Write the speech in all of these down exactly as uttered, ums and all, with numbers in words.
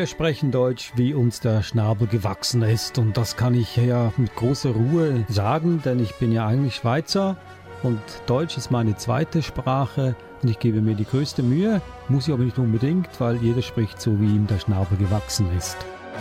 Wir sprechen Deutsch, wie uns der Schnabel gewachsen ist. Und das kann ich ja mit großer Ruhe sagen, denn ich bin ja eigentlich Schweizer und Deutsch ist meine zweite Sprache und ich gebe mir die größte Mühe, muss ich aber nicht unbedingt, weil jeder spricht so, wie ihm der Schnabel gewachsen ist.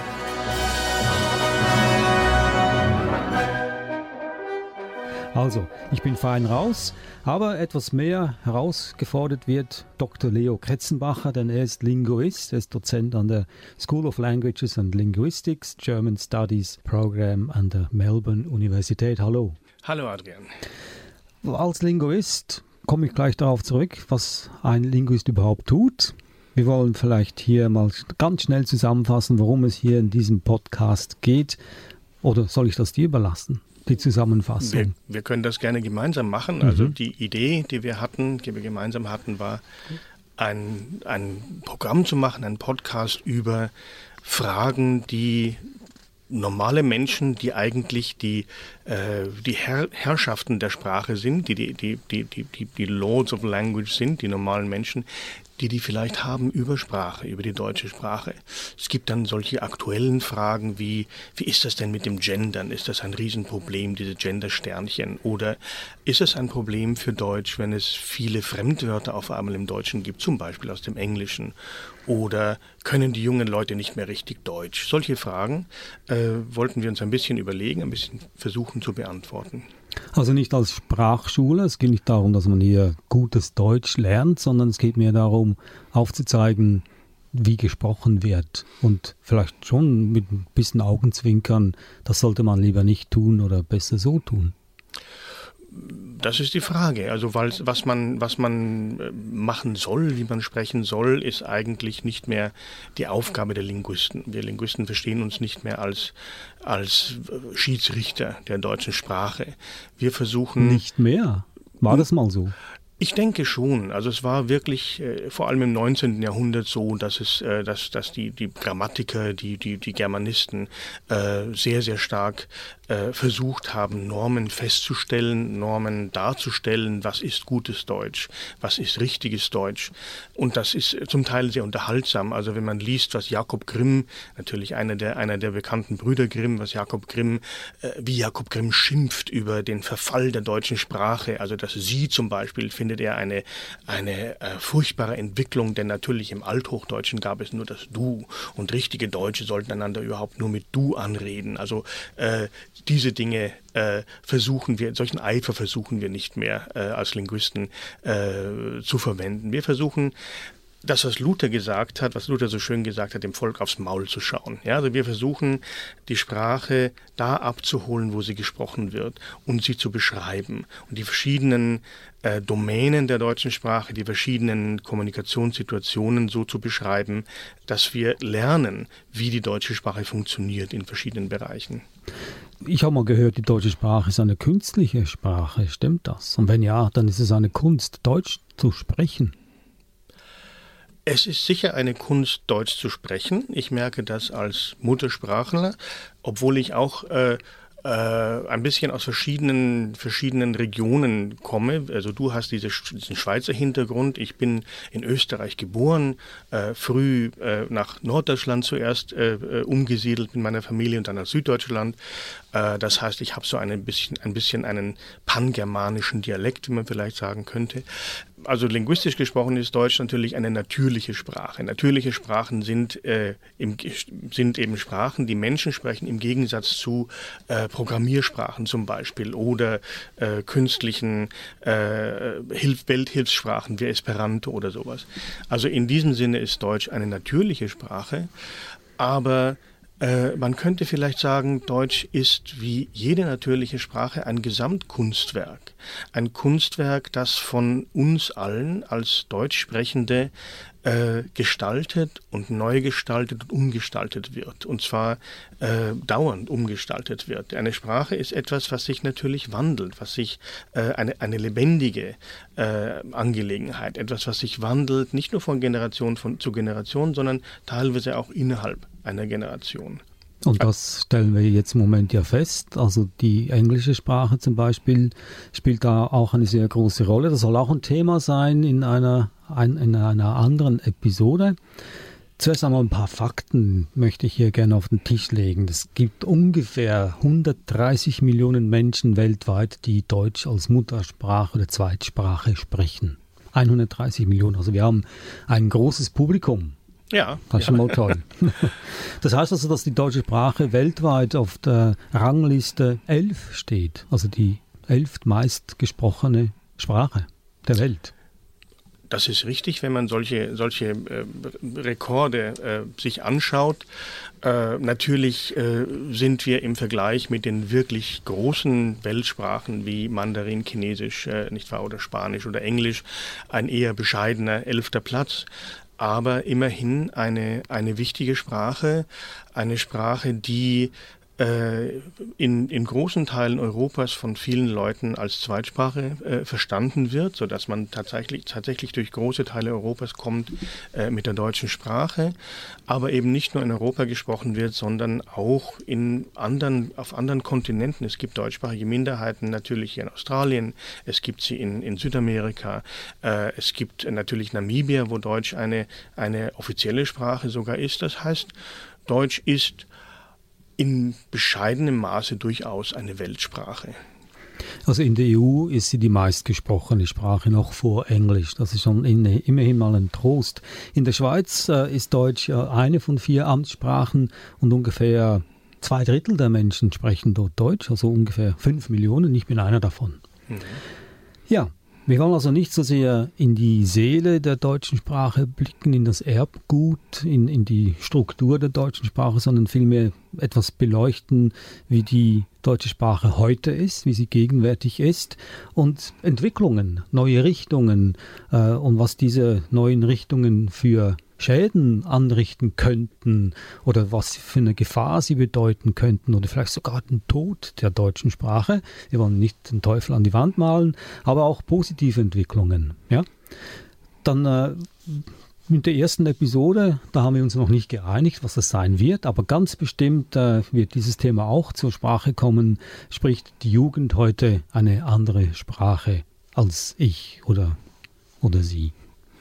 Also, ich bin fein raus, aber etwas mehr herausgefordert wird Doktor Leo Kretzenbacher, denn er ist Linguist, er ist Dozent an der School of Languages and Linguistics, German Studies Program an der Melbourne Universität. Hallo. Hallo Adrian. Als Linguist komme ich gleich darauf zurück, was ein Linguist überhaupt tut. Wir wollen vielleicht hier mal ganz schnell zusammenfassen, worum es hier in diesem Podcast geht. Oder soll ich das dir überlassen? Die Zusammenfassung. Wir, wir können das gerne gemeinsam machen. Mhm. Also die Idee, die wir hatten, die wir gemeinsam hatten, war ein, ein Programm zu machen, ein Podcast über Fragen, die normale Menschen, die eigentlich die, äh, die Herr, Herrschaften der Sprache sind, die die, die, die, die, die, die Lords of Language sind, die normalen Menschen, die die vielleicht haben über Sprache, über die deutsche Sprache. Es gibt dann solche aktuellen Fragen wie, wie ist das denn mit dem Gendern? Ist das ein Riesenproblem, diese Gender-Sternchen? Oder ist es ein Problem für Deutsch, wenn es viele Fremdwörter auf einmal im Deutschen gibt, zum Beispiel aus dem Englischen? Oder können die jungen Leute nicht mehr richtig Deutsch? Solche Fragen äh, wollten wir uns ein bisschen überlegen, ein bisschen versuchen zu beantworten. Also nicht als Sprachschule, es geht nicht darum, dass man hier gutes Deutsch lernt, sondern es geht mir darum, aufzuzeigen, wie gesprochen wird. Und vielleicht schon mit ein bisschen Augenzwinkern, das sollte man lieber nicht tun oder besser so tun. Das ist die Frage. Also was man, was man machen soll, wie man sprechen soll, ist eigentlich nicht mehr die Aufgabe der Linguisten. Wir Linguisten verstehen uns nicht mehr als, als Schiedsrichter der deutschen Sprache. Wir versuchen... Nicht mehr? War das mal so? Ich denke schon. Also es war wirklich äh, vor allem im neunzehnten Jahrhundert so, dass es, äh, dass, dass die, die Grammatiker, die, die, die Germanisten äh, sehr, sehr stark äh, versucht haben, Normen festzustellen, Normen darzustellen, was ist gutes Deutsch, was ist richtiges Deutsch. Und das ist zum Teil sehr unterhaltsam. Also wenn man liest, was Jakob Grimm, natürlich einer der, einer der bekannten Brüder Grimm, was Jakob Grimm, äh, wie Jakob Grimm schimpft über den Verfall der deutschen Sprache, also dass sie zum Beispiel findet er eine, eine äh, furchtbare Entwicklung, denn natürlich im Althochdeutschen gab es nur das Du und richtige Deutsche sollten einander überhaupt nur mit Du anreden. Also äh, diese Dinge äh, versuchen wir, solchen Eifer versuchen wir nicht mehr äh, als Linguisten äh, zu verwenden. Wir versuchen das, was Luther gesagt hat, was Luther so schön gesagt hat, dem Volk aufs Maul zu schauen. Ja, also wir versuchen, die Sprache da abzuholen, wo sie gesprochen wird und sie zu beschreiben. Und die verschiedenen äh, Domänen der deutschen Sprache, die verschiedenen Kommunikationssituationen so zu beschreiben, dass wir lernen, wie die deutsche Sprache funktioniert in verschiedenen Bereichen. Ich habe mal gehört, die deutsche Sprache ist eine künstliche Sprache. Stimmt das? Und wenn ja, dann ist es eine Kunst, Deutsch zu sprechen. Es ist sicher eine Kunst, Deutsch zu sprechen. Ich merke das als Muttersprachler, obwohl ich auch äh, äh, ein bisschen aus verschiedenen, verschiedenen Regionen komme. Also du hast diese, diesen Schweizer Hintergrund. Ich bin in Österreich geboren, äh, früh äh, nach Norddeutschland zuerst äh, umgesiedelt mit meiner Familie und dann nach Süddeutschland. Äh, das heißt, ich habe so ein bisschen, ein bisschen einen pangermanischen Dialekt, wie man vielleicht sagen könnte. Also linguistisch gesprochen ist Deutsch natürlich eine natürliche Sprache. Natürliche Sprachen sind, äh, im, sind eben Sprachen, die Menschen sprechen, im Gegensatz zu äh, Programmiersprachen zum Beispiel oder äh, künstlichen äh, Hilf- Welthilfssprachen wie Esperanto oder sowas. Also in diesem Sinne ist Deutsch eine natürliche Sprache, aber Äh, man könnte vielleicht sagen, Deutsch ist wie jede natürliche Sprache ein Gesamtkunstwerk. Ein Kunstwerk, das von uns allen als Deutschsprechende äh, gestaltet und neu gestaltet und umgestaltet wird. Und zwar äh, dauernd umgestaltet wird. Eine Sprache ist etwas, was sich natürlich wandelt, was sich äh, eine, eine lebendige äh, Angelegenheit, etwas, was sich wandelt, nicht nur von Generation von, zu Generation, sondern teilweise auch innerhalb einer Generation. Und das stellen wir jetzt im Moment ja fest. Also die englische Sprache zum Beispiel spielt da auch eine sehr große Rolle. Das soll auch ein Thema sein in einer, ein, in einer anderen Episode. Zuerst einmal ein paar Fakten möchte ich hier gerne auf den Tisch legen. Es gibt ungefähr hundertdreißig Millionen Menschen weltweit, die Deutsch als Muttersprache oder Zweitsprache sprechen. hundertdreißig Millionen, also wir haben ein großes Publikum. Ja. Das ist ja. schon mal toll. Das heißt also, dass die deutsche Sprache weltweit auf der Rangliste elf steht, also die elft meistgesprochene Sprache der Welt. Das ist richtig, wenn man solche, solche äh, Rekorde äh, sich anschaut. Äh, natürlich äh, sind wir im Vergleich mit den wirklich großen Weltsprachen wie Mandarin, Chinesisch, äh, nicht wahr, oder Spanisch oder Englisch ein eher bescheidener elfter Platz. Aber immerhin eine, eine wichtige Sprache, eine Sprache, die In, in großen Teilen Europas von vielen Leuten als Zweitsprache äh, verstanden wird, sodass man tatsächlich, tatsächlich durch große Teile Europas kommt äh, mit der deutschen Sprache, aber eben nicht nur in Europa gesprochen wird, sondern auch in anderen, auf anderen Kontinenten. Es gibt deutschsprachige Minderheiten natürlich hier in Australien, es gibt sie in, in Südamerika, äh, es gibt natürlich Namibia, wo Deutsch eine, eine offizielle Sprache sogar ist. Das heißt, Deutsch ist in bescheidenem Maße durchaus eine Weltsprache. Also in der E U ist sie die meistgesprochene Sprache, noch vor Englisch. Das ist schon in, immerhin mal ein Trost. In der Schweiz äh, ist Deutsch äh, eine von vier Amtssprachen und ungefähr zwei Drittel der Menschen sprechen dort Deutsch, also ungefähr fünf Millionen. Ich bin einer davon. Mhm. Ja. Wir wollen also nicht so sehr in die Seele der deutschen Sprache blicken, in das Erbgut, in, in die Struktur der deutschen Sprache, sondern vielmehr etwas beleuchten, wie die deutsche Sprache heute ist, wie sie gegenwärtig ist und Entwicklungen, neue Richtungen äh, und was diese neuen Richtungen für Schäden anrichten könnten oder was für eine Gefahr sie bedeuten könnten oder vielleicht sogar den Tod der deutschen Sprache. Wir wollen nicht den Teufel an die Wand malen, aber auch positive Entwicklungen. Ja? Dann äh, mit der ersten Episode, da haben wir uns noch nicht geeinigt, was das sein wird, aber ganz bestimmt äh, wird dieses Thema auch zur Sprache kommen. Spricht die Jugend heute eine andere Sprache als ich oder, oder sie?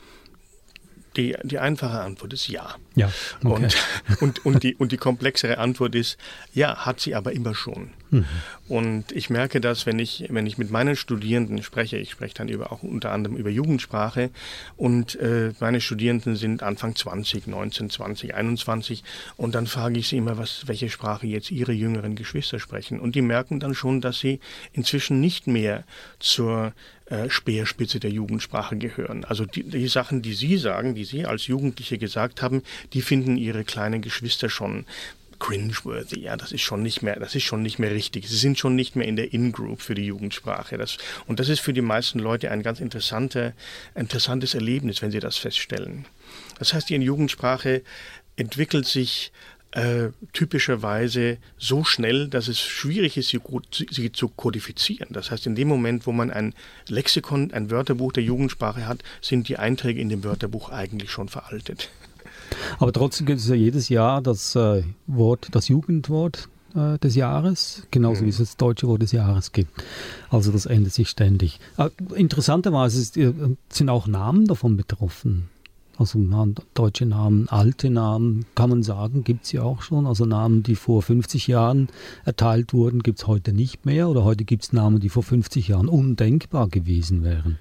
Die, die einfache Antwort ist ja. Ja, okay. und, und, und, die, und die komplexere Antwort ist, ja, hat sie aber immer schon. Mhm. Und ich merke das, wenn ich, wenn ich mit meinen Studierenden spreche, ich spreche dann über, auch unter anderem über Jugendsprache und äh, meine Studierenden sind Anfang zwanzig, neunzehn, zwanzig, einundzwanzig und dann frage ich sie immer, was, welche Sprache jetzt ihre jüngeren Geschwister sprechen. Und die merken dann schon, dass sie inzwischen nicht mehr zur äh, Speerspitze der Jugendsprache gehören. Also die, die Sachen, die sie sagen, die sie als Jugendliche gesagt haben, die finden ihre kleinen Geschwister schon cringeworthy, ja, das ist schon nicht mehr, das ist schon nicht mehr richtig. Sie sind schon nicht mehr in der In-Group für die Jugendsprache. Das, und das ist für die meisten Leute ein ganz interessante, interessantes Erlebnis, wenn sie das feststellen. Das heißt, die Jugendsprache entwickelt sich äh, typischerweise so schnell, dass es schwierig ist, sie, sie zu kodifizieren. Das heißt, in dem Moment, wo man ein Lexikon, ein Wörterbuch der Jugendsprache hat, sind die Einträge in dem Wörterbuch eigentlich schon veraltet. Aber trotzdem gibt es ja jedes Jahr das äh, Wort, das Jugendwort äh, des Jahres, genauso mhm. wie es das deutsche Wort des Jahres gibt. Also das ändert sich ständig. Äh, interessanterweise ist, äh, sind auch Namen davon betroffen. Also deutsche Namen, alte Namen, kann man sagen, gibt es ja auch schon. Also Namen, die vor fünfzig Jahren erteilt wurden, gibt es heute nicht mehr. Oder heute gibt es Namen, die vor fünfzig Jahren undenkbar gewesen wären.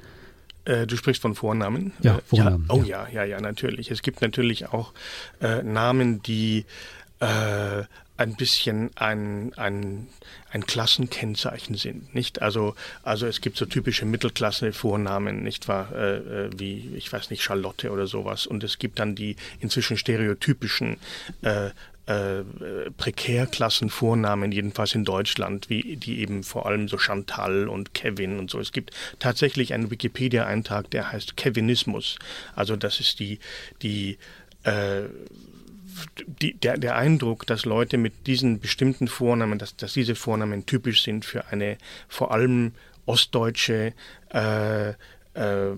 Du sprichst von Vornamen? Ja, Vornamen. Ja, oh ja. ja, ja, ja, natürlich. Es gibt natürlich auch äh, Namen, die äh, ein bisschen ein, ein, ein Klassenkennzeichen sind, nicht? Also, also es gibt so typische Mittelklasse-Vornamen, nicht wahr? Äh, wie, ich weiß nicht, Charlotte oder sowas. Und es gibt dann die inzwischen stereotypischen äh, Äh, Prekärklassenvornamen, jedenfalls in Deutschland, wie die eben vor allem so Chantal und Kevin und so. Es gibt tatsächlich einen Wikipedia-Eintrag, der heißt Kevinismus. Also das ist die, die, äh, die der, der Eindruck, dass Leute mit diesen bestimmten Vornamen, dass, dass diese Vornamen typisch sind für eine vor allem ostdeutsche äh, äh,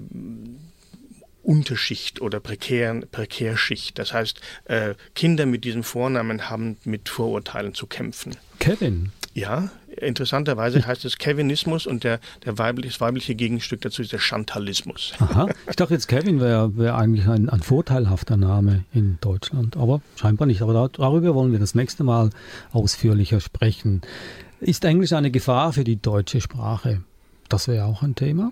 Unterschicht oder Prekär, Prekärschicht. Das heißt, äh, Kinder mit diesem Vornamen haben mit Vorurteilen zu kämpfen. Kevin? Ja, interessanterweise heißt es Kevinismus und der, der weiblich, das weibliche Gegenstück dazu ist der Chantalismus. Aha, ich dachte jetzt Kevin wäre wär eigentlich ein, ein vorteilhafter Name in Deutschland, aber scheinbar nicht. Aber darüber wollen wir das nächste Mal ausführlicher sprechen. Ist Englisch eine Gefahr für die deutsche Sprache? Das wäre auch ein Thema.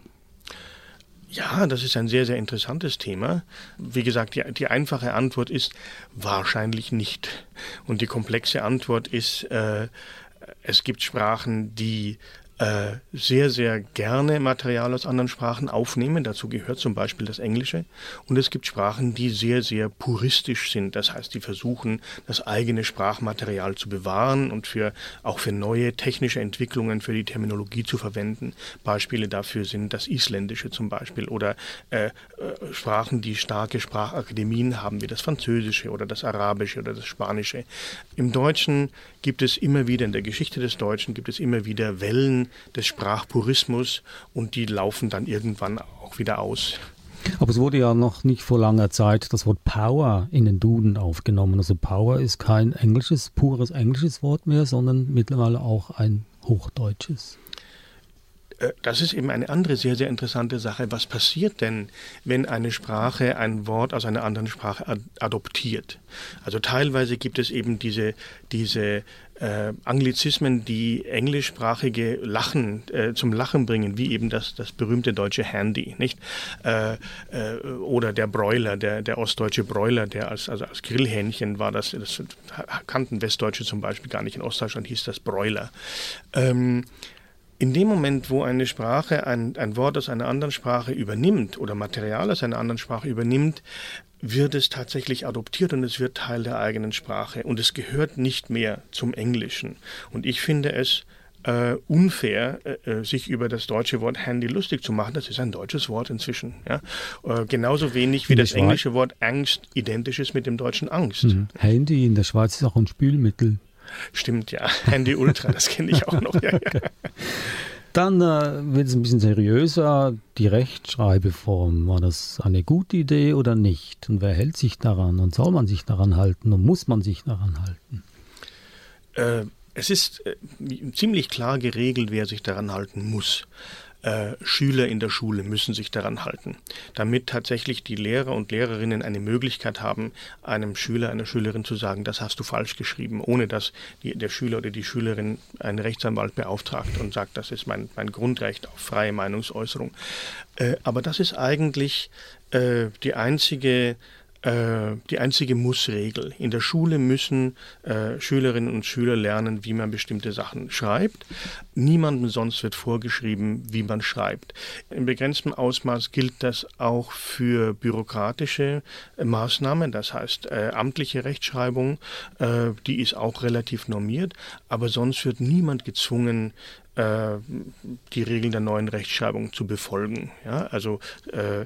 Ja, das ist ein sehr, sehr interessantes Thema. Wie gesagt, die, die einfache Antwort ist wahrscheinlich nicht. Und die komplexe Antwort ist, äh, es gibt Sprachen, die äh, sehr, sehr gerne Material aus anderen Sprachen aufnehmen. Dazu gehört zum Beispiel das Englische. Und es gibt Sprachen, die sehr, sehr puristisch sind. Das heißt, die versuchen, das eigene Sprachmaterial zu bewahren und für, auch für neue technische Entwicklungen für die Terminologie zu verwenden. Beispiele dafür sind das Isländische zum Beispiel oder äh, äh, Sprachen, die starke Sprachakademien haben, wie das Französische oder das Arabische oder das Spanische. Im Deutschen gibt es immer wieder, in der Geschichte des Deutschen gibt es immer wieder Wellen des Sprachpurismus und die laufen dann irgendwann auch wieder aus. Aber es wurde ja noch nicht vor langer Zeit das Wort Power in den Duden aufgenommen. Also Power ist kein englisches, pures englisches Wort mehr, sondern mittlerweile auch ein hochdeutsches. Das ist eben eine andere sehr, sehr interessante Sache. Was passiert denn, wenn eine Sprache ein Wort aus einer anderen Sprache ad- adoptiert? Also teilweise gibt es eben diese, diese äh, Anglizismen, die englischsprachige Lachen äh, zum Lachen bringen, wie eben das, das berühmte deutsche Handy, nicht? Äh, äh, oder der Broiler, der, der ostdeutsche Broiler, der als, also als Grillhähnchen war, das, das kannten Westdeutsche zum Beispiel gar nicht. In Ostdeutschland hieß das Broiler. Ähm, In dem Moment, wo eine Sprache ein, ein Wort aus einer anderen Sprache übernimmt oder Material aus einer anderen Sprache übernimmt, wird es tatsächlich adoptiert und es wird Teil der eigenen Sprache und es gehört nicht mehr zum Englischen. Und ich finde es äh, unfair, äh, sich über das deutsche Wort Handy lustig zu machen. Das ist ein deutsches Wort inzwischen. Ja? Äh, genauso wenig wie das englische Wort Angst identisch ist mit dem deutschen Angst. Mhm. Handy in der Schweiz ist auch ein Spülmittel. Stimmt, ja. Handy Ultra, das kenne ich auch noch. Ja, ja. Dann äh, wird es ein bisschen seriöser. Die Rechtschreibeform, war das eine gute Idee oder nicht? Und wer hält sich daran? Und soll man sich daran halten? Und muss man sich daran halten? Äh, es ist äh, ziemlich klar geregelt, wer sich daran halten muss. Äh, Schüler in der Schule müssen sich daran halten, damit tatsächlich die Lehrer und Lehrerinnen eine Möglichkeit haben, einem Schüler, einer Schülerin zu sagen, das hast du falsch geschrieben, ohne dass die, der Schüler oder die Schülerin einen Rechtsanwalt beauftragt und sagt, das ist mein, mein Grundrecht auf freie Meinungsäußerung. Äh, aber das ist eigentlich äh, die einzige die einzige Mussregel. In der Schule müssen äh, Schülerinnen und Schüler lernen, wie man bestimmte Sachen schreibt. Niemandem sonst wird vorgeschrieben, wie man schreibt. In begrenztem Ausmaß gilt das auch für bürokratische äh, Maßnahmen, das heißt äh, amtliche Rechtschreibung, äh, die ist auch relativ normiert, aber sonst wird niemand gezwungen, äh, die Regeln der neuen Rechtschreibung zu befolgen. Ja? Also äh,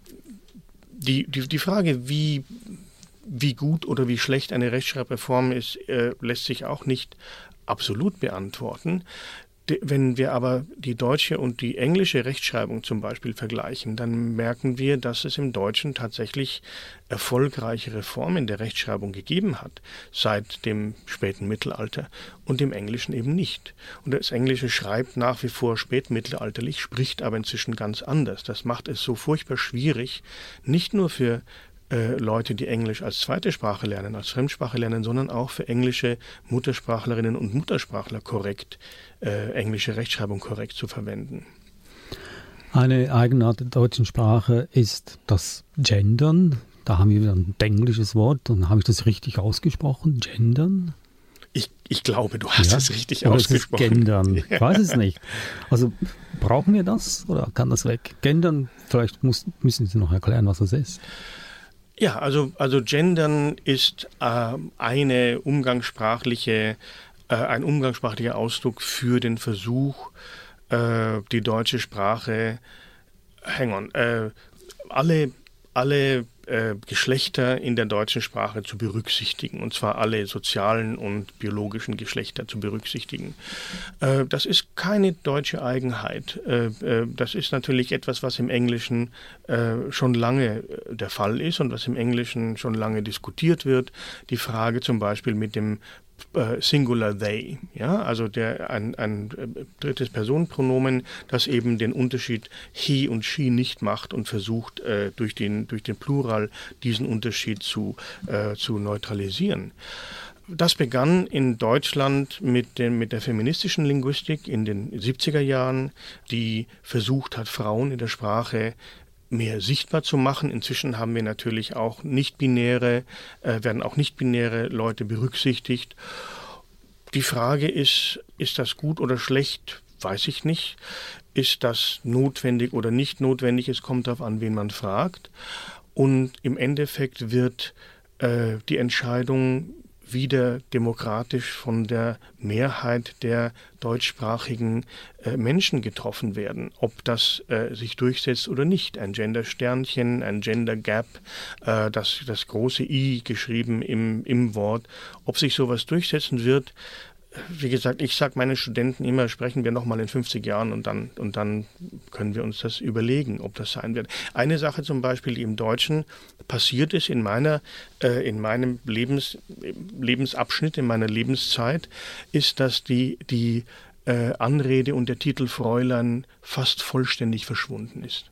Die, die, die Frage, wie, wie gut oder wie schlecht eine Rechtschreibreform ist, äh, lässt sich auch nicht absolut beantworten. De, wenn wir aber die deutsche und die englische Rechtschreibung zum Beispiel vergleichen, dann merken wir, dass es im Deutschen tatsächlich erfolgreiche Reformen der Rechtschreibung gegeben hat, seit dem späten Mittelalter und im Englischen eben nicht. Und das Englische schreibt nach wie vor spätmittelalterlich, spricht aber inzwischen ganz anders. Das macht es so furchtbar schwierig, nicht nur für äh, Leute, die Englisch als zweite Sprache lernen, als Fremdsprache lernen, sondern auch für englische Muttersprachlerinnen und Muttersprachler korrekt, äh, englische Rechtschreibung korrekt zu verwenden. Eine Eigenart der deutschen Sprache ist das Gendern. Da haben wir wieder ein englisches Wort. Und habe ich das richtig ausgesprochen? Gendern? Ich, ich glaube, du hast ja? es richtig oder ausgesprochen. Ist es Gendern? Ich weiß es nicht. Also brauchen wir das oder kann das weg? Gendern, vielleicht muss, müssen Sie noch erklären, was das ist. Ja, also, also Gendern ist äh, eine umgangssprachliche, äh, ein umgangssprachlicher Ausdruck für den Versuch, äh, die deutsche Sprache, hang on, äh, alle, alle äh, Geschlechter in der deutschen Sprache zu berücksichtigen, und zwar alle sozialen und biologischen Geschlechter zu berücksichtigen. Äh, das ist keine deutsche Eigenheit. Äh, äh, das ist natürlich etwas, was im Englischen äh, schon lange der Fall ist und was im Englischen schon lange diskutiert wird. Die Frage zum Beispiel mit dem äh, Singular They, ja, also der, ein, ein drittes Personenpronomen, das eben den Unterschied he und she nicht macht und versucht, äh, durch, den, durch den Plural diesen Unterschied zu, äh, zu neutralisieren. Das begann in Deutschland mit, den, mit der feministischen Linguistik in den siebziger Jahren, die versucht hat, Frauen in der Sprache mehr sichtbar zu machen. Inzwischen haben wir natürlich auch nicht-binäre, äh, werden auch nicht-binäre Leute berücksichtigt. Die Frage ist, ist das gut oder schlecht? Weiß ich nicht. Ist das notwendig oder nicht notwendig? Es kommt darauf an, wen man fragt. Und im Endeffekt wird äh, die Entscheidung wieder demokratisch von der Mehrheit der deutschsprachigen äh, Menschen getroffen werden. Ob das äh, sich durchsetzt oder nicht. Ein Gender-Sternchen, ein Gender-Gap, äh, das, das große I geschrieben im, im Wort. Ob sich sowas durchsetzen wird, wie gesagt, ich sage meinen Studenten immer, sprechen wir nochmal in fünfzig Jahren und dann, und dann können wir uns das überlegen, ob das sein wird. Eine Sache zum Beispiel, die im Deutschen passiert ist in meiner, äh, in meinem Lebens, Lebensabschnitt, in meiner Lebenszeit, ist, dass die, die äh, Anrede und der Titel Fräulein fast vollständig verschwunden ist.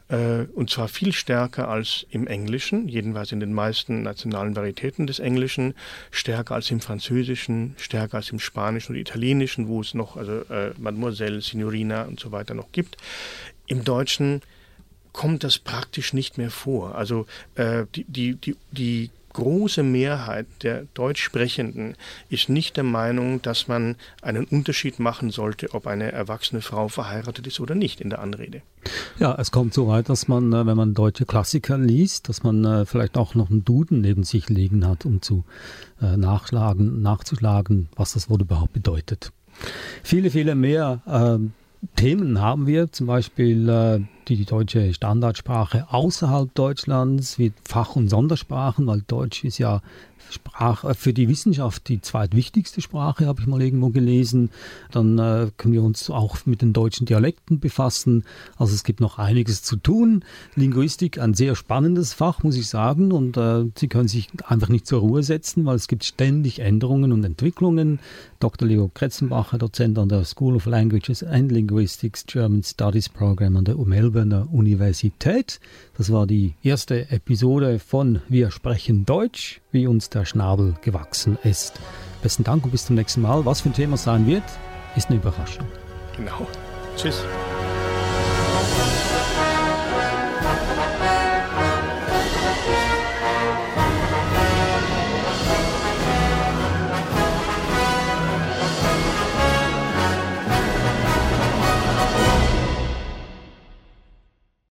Und zwar viel stärker als im Englischen, jedenfalls in den meisten nationalen Varietäten des Englischen, stärker als im Französischen, stärker als im Spanischen und Italienischen, wo es noch also äh, Mademoiselle, Signorina und so weiter noch gibt. Im Deutschen kommt das praktisch nicht mehr vor. Also äh, die, die, die, die große Mehrheit der Deutschsprechenden ist nicht der Meinung, dass man einen Unterschied machen sollte, ob eine erwachsene Frau verheiratet ist oder nicht in der Anrede. Ja, es kommt so weit, dass man, wenn man deutsche Klassiker liest, dass man vielleicht auch noch einen Duden neben sich liegen hat, um zu nachschlagen, nachzuschlagen, was das Wort überhaupt bedeutet. Viele, viele mehr äh, Themen haben wir, zum Beispiel äh, die, die deutsche Standardsprache außerhalb Deutschlands, wie Fach- und Sondersprachen, weil Deutsch ist ja Sprache, für die Wissenschaft die zweitwichtigste Sprache, habe ich mal irgendwo gelesen. Dann äh, können wir uns auch mit den deutschen Dialekten befassen. Also es gibt noch einiges zu tun. Linguistik, ein sehr spannendes Fach, muss ich sagen. Und äh, Sie können sich einfach nicht zur Ruhe setzen, weil es gibt ständig Änderungen und Entwicklungen. Doktor Leo Kretzenbacher, Dozent an der School of Languages and Linguistics German Studies Program an der Melbourne Universität. Das war die erste Episode von Wir sprechen Deutsch, wie uns der Schnabel gewachsen ist. Besten Dank und bis zum nächsten Mal. Was für ein Thema sein wird, ist eine Überraschung. Genau. Tschüss.